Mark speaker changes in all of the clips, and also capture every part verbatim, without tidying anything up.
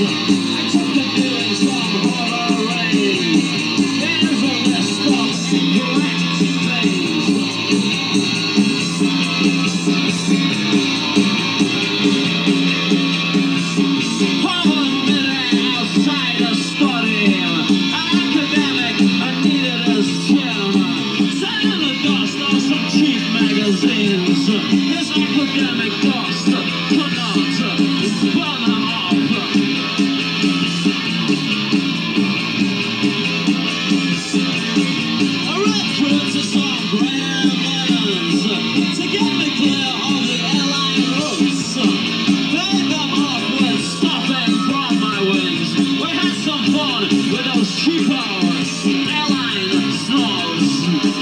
Speaker 1: This academic dust cannot burn them off. I recruit to some grand lands to get me clear of the airline routes. Pay them off with stuffing from my wings. We had some fun with those cheapo airline snobs.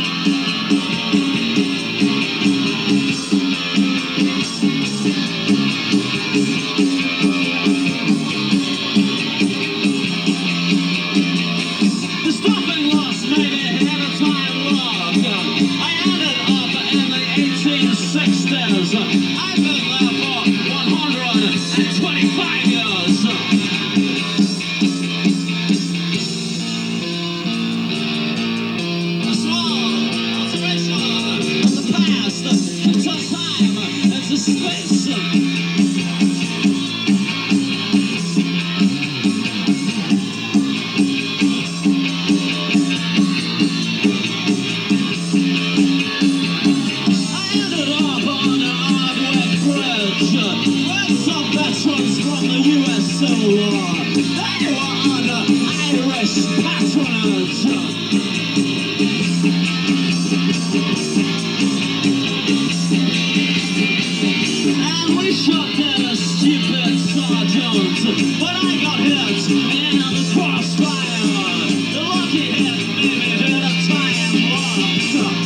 Speaker 1: I've been there for one hundred twenty-five years. A small alteration of the past into time, into space. With some veterans from the U S Civil War, they were under Irish patronage. And we shot dead a stupid sergeant, but I got hit in the crossfire. The lucky hit made me hit a time warp.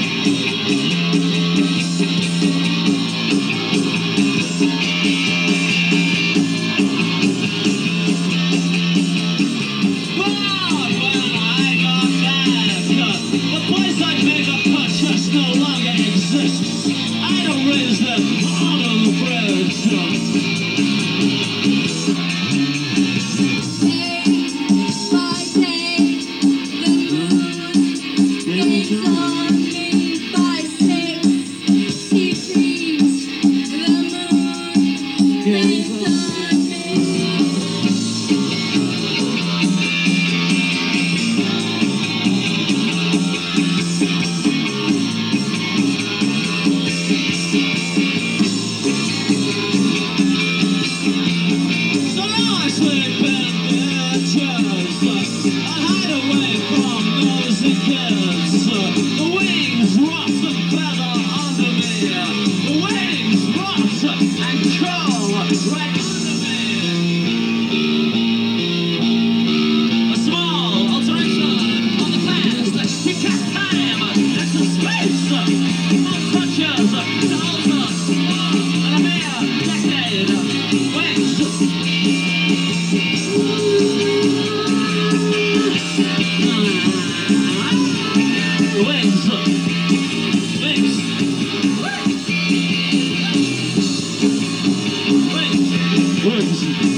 Speaker 1: No longer exists. I don't raise them on the bridge.
Speaker 2: Day by day, the moon gains on me by six degrees. The moon gains on me. The wings rot and feather under me. The wings rot and curl right under me. A small alteration on the past. He cast time into space. More touches to alter and a mere decade. Wings. Wings, wings, wings, wings.